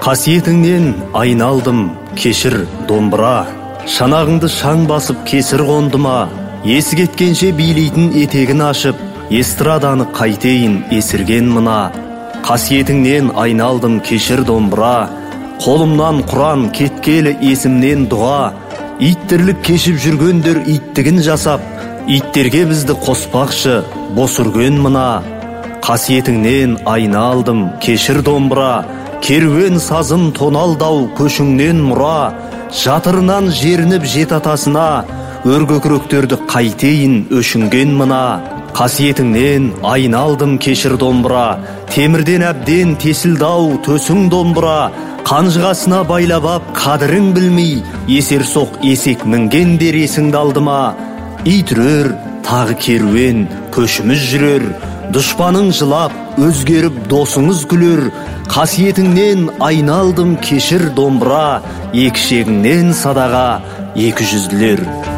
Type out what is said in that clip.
Қасиетіңнен айналдым, кешір домбыра. Шанағыңды шаң басып кесір қонды ма? Есі кеткенше билейтін етегін ашып, эстраданы қайтейін есірген мына. Қасиетіңнен айналдым, кешір домбыра. Қолымнан құран кеткелі есімнен дұға. Иттірлік кешіп жүргендер иттігін жасап, иттерге бізді қоспақшы бос үрген мына. Қасиетіңнен айналдым, кешір домбыра. Керуен сазым тоналдау көшіңнен мұра. Жатырынан жерініп жет атасына, өргөкіректерді қайтейін өшінген мына. Қасиетіңнен айналдым, кешір домбыра. Темірден әбден тесілдау төсің домбыра. Қанжығасына байлап ап қадірін білмей, есер соқ есек мінгендер есіңді алды ма? Ит үрер, тағы керуен, көшіміз жүрер. Дұшпаның жылап, өзгеріп досыңыз күлер. Қасиетіңнен айналдым, кешір домбыра. Екі шегіңнен садаға 200-лер.